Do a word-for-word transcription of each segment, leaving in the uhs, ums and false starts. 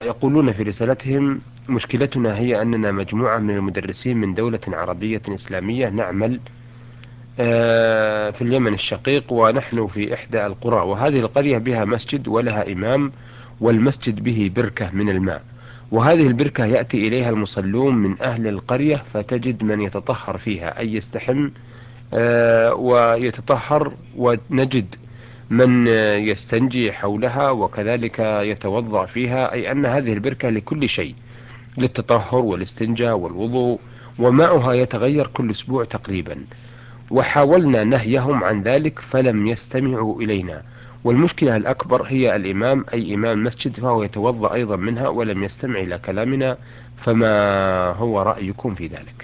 يقولون في رسالتهم: مشكلتنا هي أننا مجموعة من المدرسين من دولة عربية إسلامية نعمل آه، في اليمن الشقيق، ونحن في إحدى القرى، وهذه القرية بها مسجد ولها إمام، والمسجد به بركة من الماء، وهذه البركة يأتي إليها المصلون من أهل القرية، فتجد من يتطهر فيها أي يستحم آه، ويتطهر، ونجد من آه، يستنجي حولها وكذلك يتوضأ فيها، أي أن هذه البركة لكل شيء، للتطهر والاستنجاء والوضوء، وماؤها يتغير كل أسبوع تقريبا. وحاولنا نهيهم عن ذلك فلم يستمعوا إلينا، والمشكلة الأكبر هي الإمام، أي إمام مسجد، فهو يتوضأ أيضا منها ولم يستمع إلى كلامنا. فما هو رأيكم في ذلك؟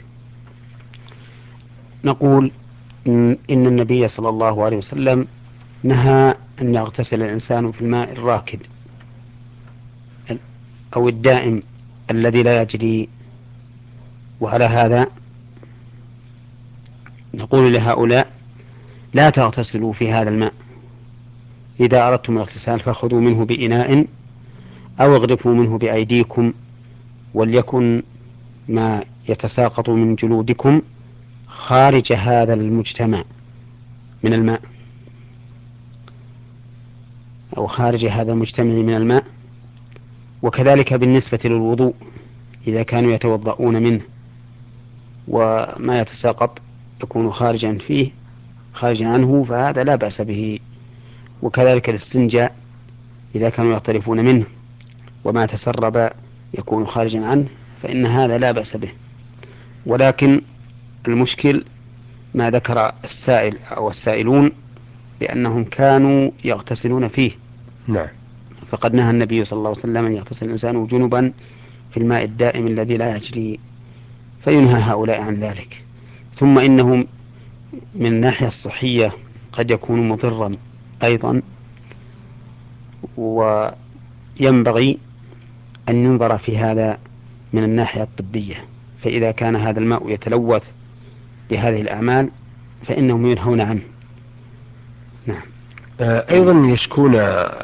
نقول إن إن النبي صلى الله عليه وسلم نهى أن يغتسل الإنسان في الماء الراكد أو الدائم الذي لا يجري. وعلى هذا نقول لهؤلاء: لا تغتسلوا في هذا الماء، إذا أردتم الاغتسال فخذوا منه بإناء أو اغرفوا منه بأيديكم، وليكن ما يتساقط من جلودكم خارج هذا المجتمع من الماء، أو خارج هذا المجتمع من الماء. وكذلك بالنسبة للوضوء، إذا كانوا يتوضؤون منه وما يتساقط يكون خارجا فيه خارجا عنه، فهذا لا بأس به. وكذلك الاستنجاء، إذا كانوا يغترفون منه وما تسرب يكون خارجا عنه، فإن هذا لا بأس به. ولكن المشكل ما ذكر السائل أو السائلون بأنهم كانوا يغتسلون فيه، نعم. فقد نهى النبي صلى الله عليه وسلم أن يغتسل الإنسان جنبا في الماء الدائم الذي لا يجري، فينهى هؤلاء عن ذلك. ثم إنهم من الناحية الصحية قد يكون مضرا أيضا، وينبغي أن ينظر في هذا من الناحية الطبية. فإذا كان هذا الماء يتلوث بهذه الأعمال فإنهم ينهون عنه. نعم. آه، أيضا يشكون